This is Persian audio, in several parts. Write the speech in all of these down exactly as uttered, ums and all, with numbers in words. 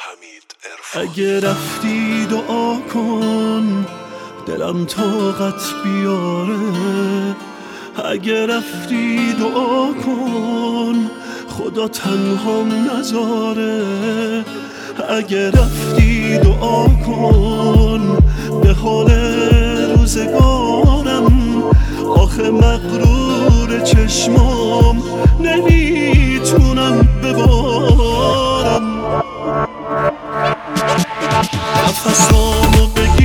حمید عرفانی. اگه رفتی دعا کن دلم طاقت بیاره، اگه رفتی دعا کن خدا تنهام نذاره، اگه رفتی دعا کن به حال روزگارم، آخه مغرور چشمام نمیتونم ببارم. نفسامو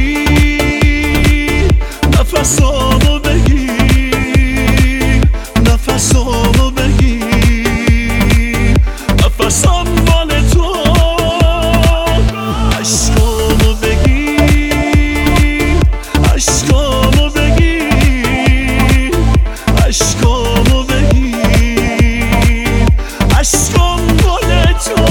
بگیر، نفسامو بگیر، نفسامو بگیر، نفسام مال تو. عشقامو بگیر، عشقامو بگیر، عشقامو بگیر، عشقام مال تو.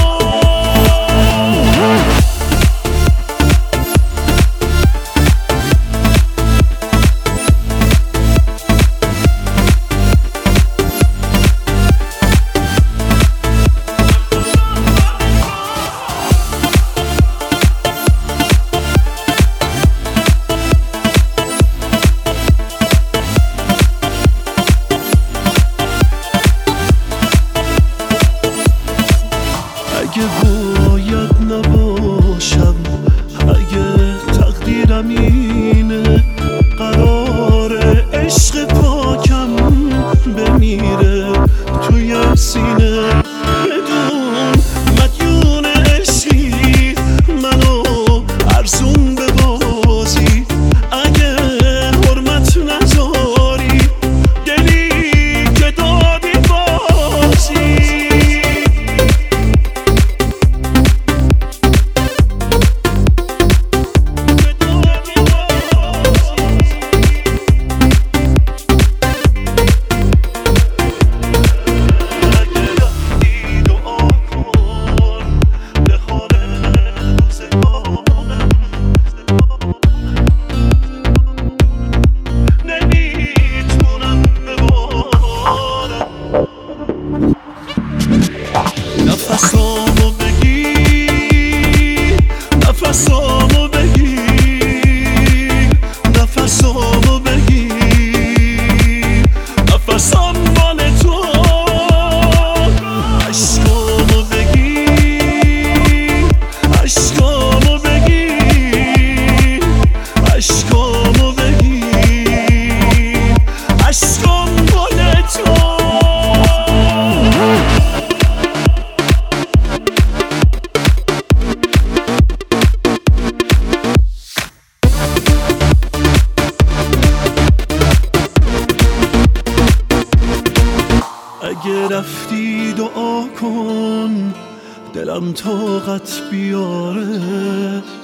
اگه باید نباشم، اگه تقدیرم اینه، قراره عشق پاکم بمیره توی سینه. بدون مدیون عشقی منو ارزون ببازی، اگه حرمت نذاری دلی که دادی بازی. نفسامو بگیر، نفسامو بگیر، نفسامو بگیر، نفسام مال تو. عشقامو بگیر، عشقامو بگیر، عشقامو بگیر، عشقام مال تو. اگه رفتی دعا کن دلم طاقت بیاره،